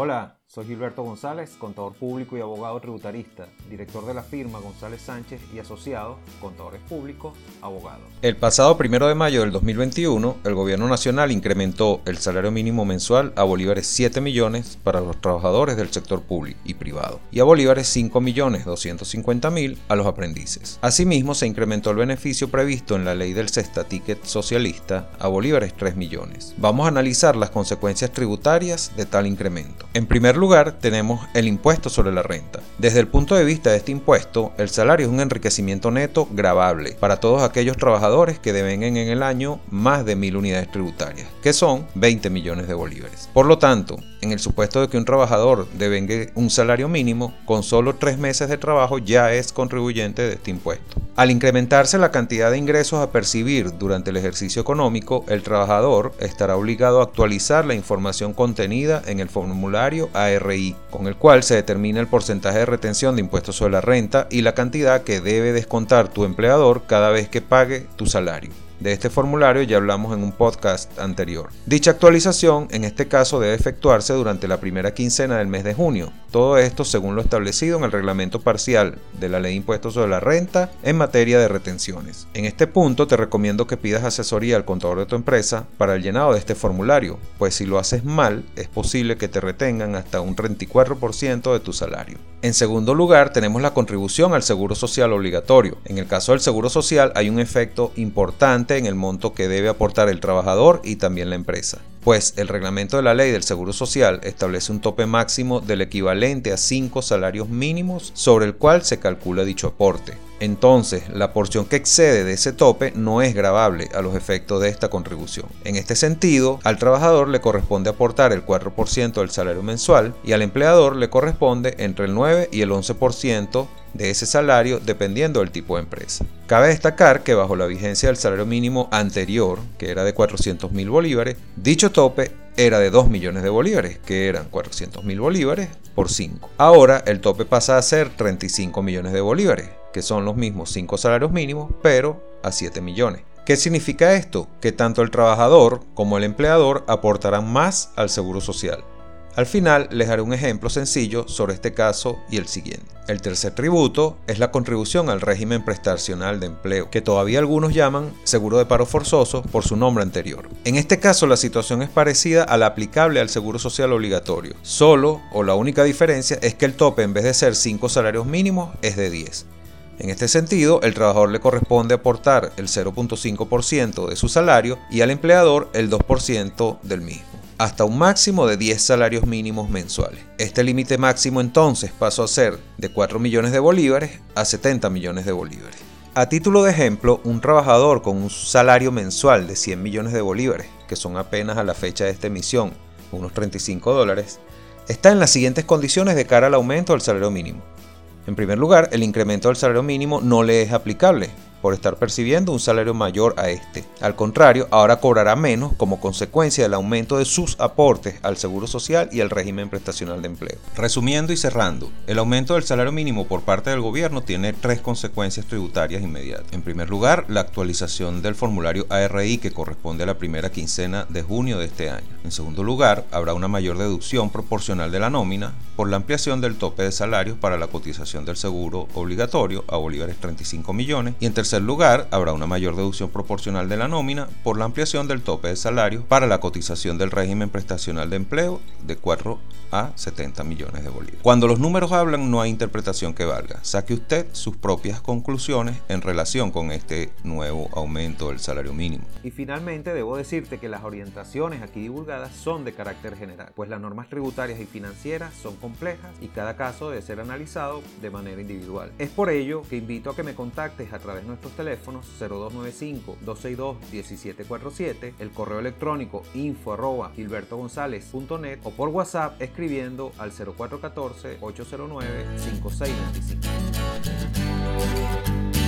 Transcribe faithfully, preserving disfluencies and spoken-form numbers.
Hola, soy Gilberto González, contador público y abogado tributarista, director de la firma González Sánchez y Asociados, contadores públicos, abogados. El pasado primero de mayo del dos mil veintiuno, el Gobierno Nacional incrementó el salario mínimo mensual a bolívares siete millones para los trabajadores del sector público y privado y a bolívares cinco millones doscientos cincuenta mil a los aprendices. Asimismo, se incrementó el beneficio previsto en la ley del Cesta Ticket socialista a bolívares tres millones. Vamos a analizar las consecuencias tributarias de tal incremento. En primer lugar, tenemos el impuesto sobre la renta. Desde el punto de vista de este impuesto, el salario es un enriquecimiento neto gravable para todos aquellos trabajadores que devenguen en el año más de mil unidades tributarias, que son veinte millones de bolívares. Por lo tanto, en el supuesto de que un trabajador devengue un salario mínimo, con solo tres meses de trabajo ya es contribuyente de este impuesto. Al incrementarse la cantidad de ingresos a percibir durante el ejercicio económico, el trabajador estará obligado a actualizar la información contenida en el formulario A R I, con el cual se determina el porcentaje de retención de impuestos sobre la renta y la cantidad que debe descontar tu empleador cada vez que pague tu salario. De este formulario ya hablamos en un podcast anterior. Dicha actualización, en este caso, debe efectuarse durante la primera quincena del mes de junio. Todo esto según lo establecido en el reglamento parcial de la Ley de Impuestos sobre la Renta en materia de retenciones. En este punto te recomiendo que pidas asesoría al contador de tu empresa para el llenado de este formulario, pues si lo haces mal, es posible que te retengan hasta un treinta y cuatro por ciento de tu salario. En segundo lugar, tenemos la contribución al seguro social obligatorio. En el caso del seguro social hay un efecto importante en el monto que debe aportar el trabajador y también la empresa, pues el reglamento de la ley del Seguro Social establece un tope máximo del equivalente a cinco salarios mínimos sobre el cual se calcula dicho aporte. Entonces, la porción que excede de ese tope no es gravable a los efectos de esta contribución. En este sentido, al trabajador le corresponde aportar el cuatro por ciento del salario mensual y al empleador le corresponde entre el nueve y el once por ciento de ese salario dependiendo del tipo de empresa. Cabe destacar que bajo la vigencia del salario mínimo anterior, que era de cuatrocientos mil bolívares, dicho tope era de dos millones de bolívares, que eran cuatrocientos mil bolívares por cinco. Ahora el tope pasa a ser treinta y cinco millones de bolívares, que son los mismos cinco salarios mínimos, pero a siete millones. ¿Qué significa esto? Que tanto el trabajador como el empleador aportarán más al seguro social. Al final les haré un ejemplo sencillo sobre este caso y el siguiente. El tercer tributo es la contribución al régimen prestacional de empleo, que todavía algunos llaman seguro de paro forzoso por su nombre anterior. En este caso la situación es parecida a la aplicable al seguro social obligatorio, solo o la única diferencia es que el tope en vez de ser cinco salarios mínimos es de diez. En este sentido, el trabajador le corresponde aportar el cero punto cinco por ciento de su salario y al empleador el dos por ciento del mismo, hasta un máximo de diez salarios mínimos mensuales. Este límite máximo entonces pasó a ser de cuatro millones de bolívares a setenta millones de bolívares. A título de ejemplo, un trabajador con un salario mensual de cien millones de bolívares, que son apenas a la fecha de esta emisión unos treinta y cinco dólares, está en las siguientes condiciones de cara al aumento del salario mínimo. En primer lugar, el incremento del salario mínimo no le es aplicable por estar percibiendo un salario mayor a este. Al contrario, ahora cobrará menos como consecuencia del aumento de sus aportes al Seguro Social y al régimen prestacional de empleo. Resumiendo y cerrando, el aumento del salario mínimo por parte del gobierno tiene tres consecuencias tributarias inmediatas. En primer lugar, la actualización del formulario A R I que corresponde a la primera quincena de junio de este año. En segundo lugar, habrá una mayor deducción proporcional de la nómina por la ampliación del tope de salarios para la cotización del seguro obligatorio a bolívares treinta y cinco millones. Y en tercer lugar, habrá una mayor deducción proporcional de la nómina por la ampliación del tope de salarios para la cotización del régimen prestacional de empleo de cuatro a setenta millones de bolívares. Cuando los números hablan, no hay interpretación que valga. Saque usted sus propias conclusiones en relación con este nuevo aumento del salario mínimo. Y finalmente debo decirte que las orientaciones aquí divulgadas son de carácter general, pues las normas tributarias y financieras son complejas y cada caso debe ser analizado de manera individual. Es por ello que invito a que me contactes a través de nuestros teléfonos cero dos nueve cinco, dos seis dos, uno siete cuatro siete, el correo electrónico info arroba gilberto gonzález punto net o por WhatsApp escribiendo al cero cuatro uno cuatro, ocho cero nueve, cinco seis dos cinco.